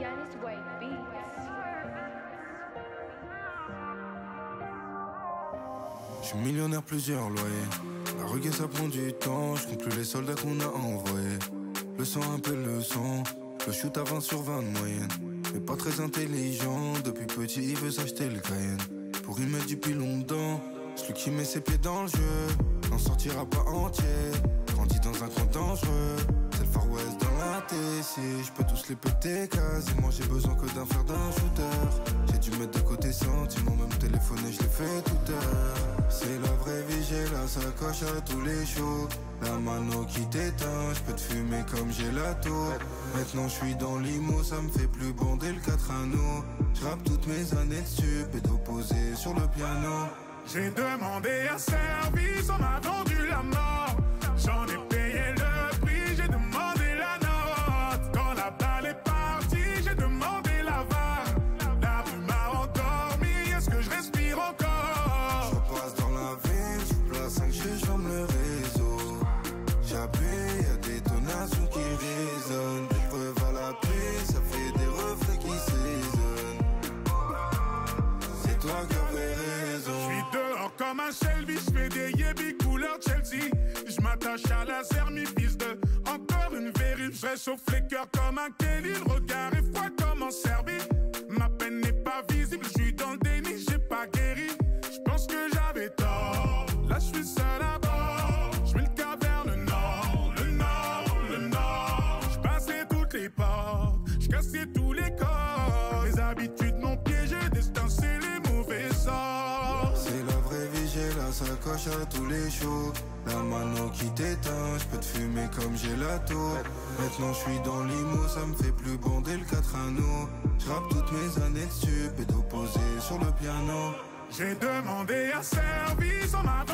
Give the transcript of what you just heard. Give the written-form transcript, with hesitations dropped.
Je suis millionnaire, plusieurs loyers. La rugue ça prend du temps, je compte plus les soldats qu'on a envoyés. Le sang appelle le sang, le shoot à 20 sur 20 de moyenne. Mais pas très intelligent, depuis petit il veut s'acheter le Cayenne. Pour y mettre du pilon dedans, celui qui met ses pieds dans le jeu n'en sortira pas entier. Grandit dans un coin dangereux, c'est le Far West dans la TC. Je peux tous les péter quasiment, j'ai besoin que d'un fer d'un shooter. J'ai dû mettre de côté sentiments, même téléphoner je l'ai fait toute heure. C'est la vraie vie, j'ai la sacoche à tous les shows. La mano qui t'éteint, je peux te fumer comme j'ai la tour. Maintenant je suis dans l'IMO, ça me fait plus bander le 4 anneaux. Je rappe toutes mes années de stup et d'opposé sur le piano. J'ai demandé un service, on m'a vendu la mort. J'en ai payé le prix, j'ai demandé la note. Quand la balle est partie, j'ai demandé la VAR. La pluie m'a endormi, est-ce que je respire encore? Je repasse dans la ville, sous place 5G, j'ferme le réseau. J'appuie, y'a des tonations qui résonnent. Des preuves à la pluie, ça fait des reflets qui s'ésonnent. C'est toi qui avais raison. J'suis dehors comme un Shelby, j'fais des yébis couleur Chelsea. J'm'attache à la fils de encore une vérif. J'réchauffe les cœurs comme un Kelly. Le regard est froid comme en Serbie. Ma peine n'est pas visible, j'suis dans le déni, j'ai pas guéri. J'pense que j'avais tort, là j'suis seul à bord. J'mets le cap vers le nord, le nord, le nord. J'passais toutes les portes, j'cassais tous les corps. Les habitudes m'ont piégé, destin c'est les mauvais sorts. C'est la vraie vie, j'ai la sacoche à tous les shows. La mano qui t'éteint, j'peux te fumer comme j'ai la tour. Maintenant j'suis dans l'IMO, ça me fait plus bander le 4 anneaux. J'rappe toutes mes années de stup et d'opposé sur le piano. J'ai demandé un service, on m'a